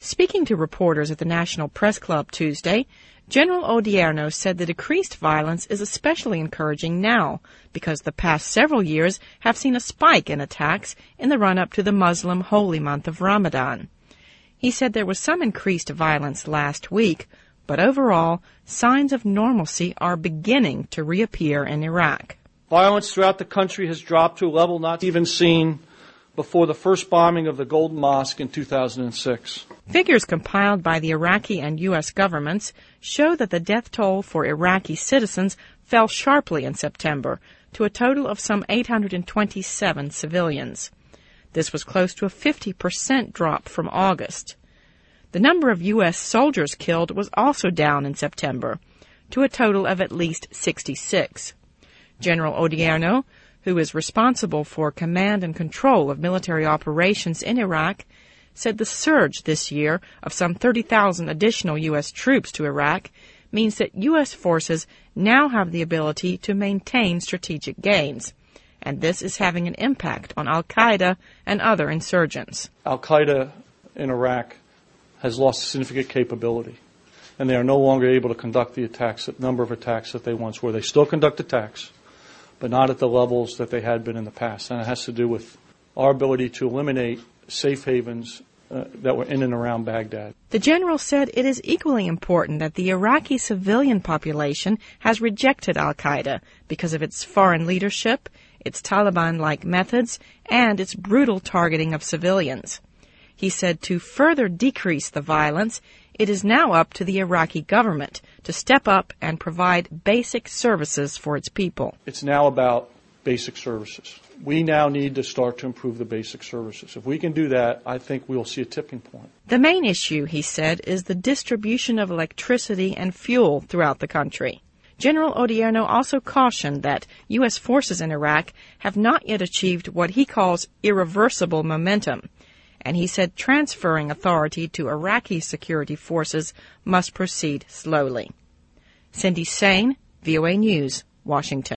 Speaking to reporters at the National Press Club Tuesday, General Odierno said the decreased violence is especially encouraging now because the past several years have seen a spike in attacks in the run-up to the Muslim holy month of Ramadan. He said there was some increased violence last week, but overall, signs of normalcy are beginning to reappear in Iraq. Violence throughout the country has dropped to a level not even seen before the first bombing of the Golden Mosque in 2006. Figures compiled by the Iraqi and U.S. governments show that the death toll for Iraqi citizens fell sharply in September to a total of some 827 civilians. This was close to a 50% drop from August. The number of U.S. soldiers killed was also down in September, to a total of at least 66. General Odierno, who is responsible for command and control of military operations in Iraq, said the surge this year of some 30,000 additional U.S. troops to Iraq means that U.S. forces now have the ability to maintain strategic gains, and this is having an impact on al-Qaeda and other insurgents. Al-Qaeda in Iraq has lost significant capability, and they are no longer able to conduct the number of attacks that they once were. They still conduct attacks, but not at the levels that they had been in the past. And it has to do with our ability to eliminate safe havens that were in and around Baghdad. The general said it is equally important that the Iraqi civilian population has rejected al-Qaeda because of its foreign leadership, its Taliban-like methods, and its brutal targeting of civilians. He said to further decrease the violence, it is now up to the Iraqi government to step up and provide basic services for its people. It's now about basic services. We now need to start to improve the basic services. If we can do that, I think we'll see a tipping point. The main issue, he said, is the distribution of electricity and fuel throughout the country. General Odierno also cautioned that U.S. forces in Iraq have not yet achieved what he calls irreversible momentum, and he said transferring authority to Iraqi security forces must proceed slowly. Cindy Sain, VOA News, Washington.